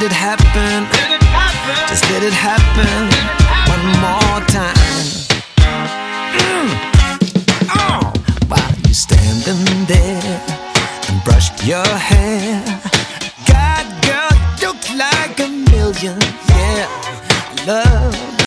it happen. Just let it happen one more time. Oh, while you standing there and brushed your hair, God, girl, you look like a million. Yeah, I love